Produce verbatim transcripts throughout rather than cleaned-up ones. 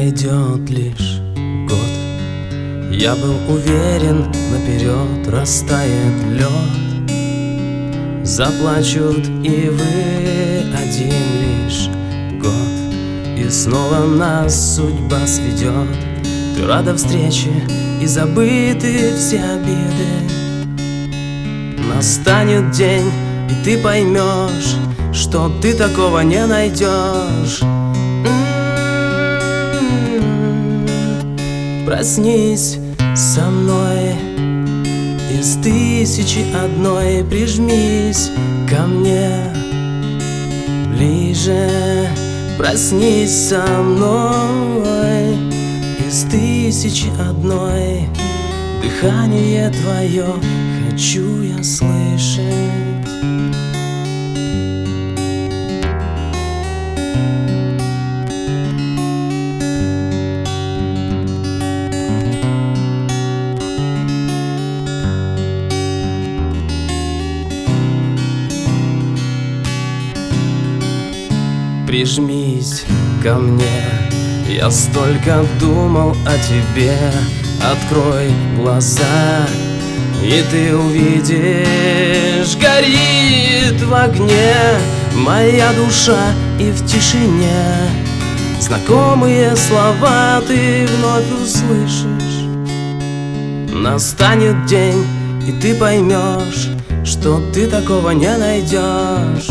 пройдет лишь год. Я был уверен, наперед растает лед. Заплачут и вы один лишь год, и снова нас судьба сведет. Ты рада встрече, и забыты все обиды. Настанет день, и ты поймешь, что ты такого не найдешь. Проснись со мной из тысячи одной, прижмись ко мне ближе. Проснись со мной из тысячи одной, дыхание твое хочу я слышать. Прижмись ко мне, я столько думал о тебе. Открой глаза, и ты увидишь, горит в огне моя душа, и в тишине знакомые слова ты вновь услышишь. Настанет день, и ты поймешь, что ты такого не найдешь.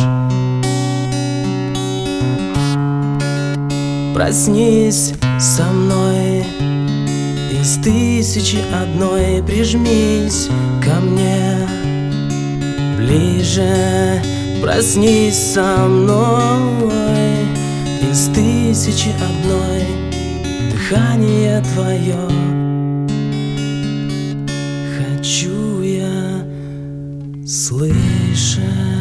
Проснись со мной из тысячи одной, прижмись ко мне ближе. Проснись со мной из тысячи одной, дыхание твое хочу я слышать.